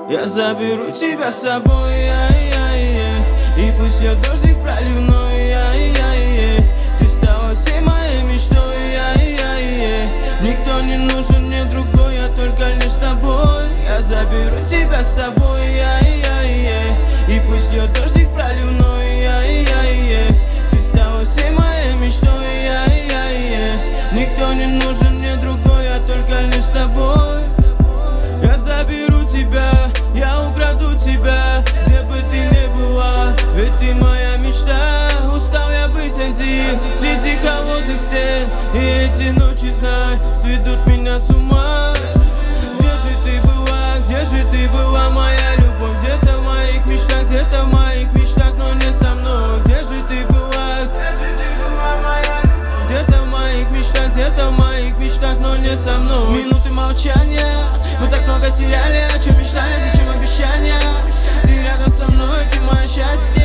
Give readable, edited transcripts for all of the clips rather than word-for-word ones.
Я заберу тебя с собой, и пусть я дождик проливной, ты стала всей моей мечтой, никто не нужен мне другой, я только лишь с тобой. Я заберу тебя с собой, и пусть я дождик проливной, ты стала всей моей мечтой, никто не нужен мне другой, я только лишь с тобой. Я заберу тебя, я украду тебя, где бы ты ни была, ведь ты моя мечта. Устал я быть один среди холодных стен, и эти ночи, знай, сведут меня с ума. Где же ты была, где же ты была, моя любовь? Где-то в моих мечтах, где-то в моих мечтах, но не со мной. Где же ты была, моя любовь? Где-то в моих мечтах, где-то в моих мечтах, но не со мной. Минуты молчания, мы так много теряли, о чем мечтали, зачем обещания? Ты рядом со мной, ты мое счастье.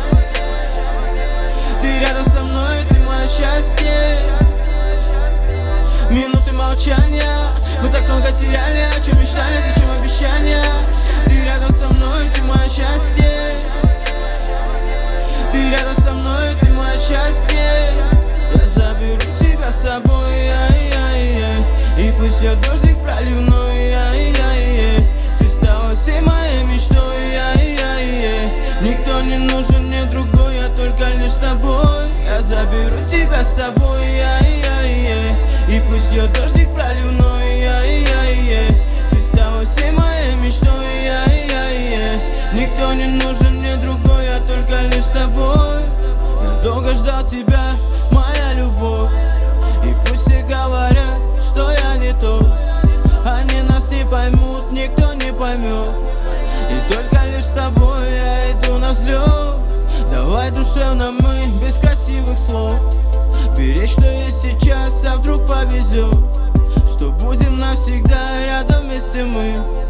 Ты рядом со мной, ты мое счастье. Минуты молчания, мы так много теряли, о чем мечтали, зачем обещания? Ты рядом со мной, ты мое счастье. Ты рядом со мной, ты мое счастье. Я заберу тебя с собой, и пусть я дождик проливной, ты стала всей моей мечтой, никто не нужен мне другой, я только лишь с тобой. Я заберу тебя с собой, и пусть я дождик проливной, ты стала всей моей мечтой, никто не нужен мне другой, я только лишь с тобой. Я долго ждал тебя, моя любовь, и пусть все говорят, что я не тот, они нас не поймут, никто не поймет, и только лишь с тобой я иду на взлет. Давай душевно мы, без красивых слов, беречь, что есть сейчас, а вдруг повезет, что будем навсегда рядом вместе мы.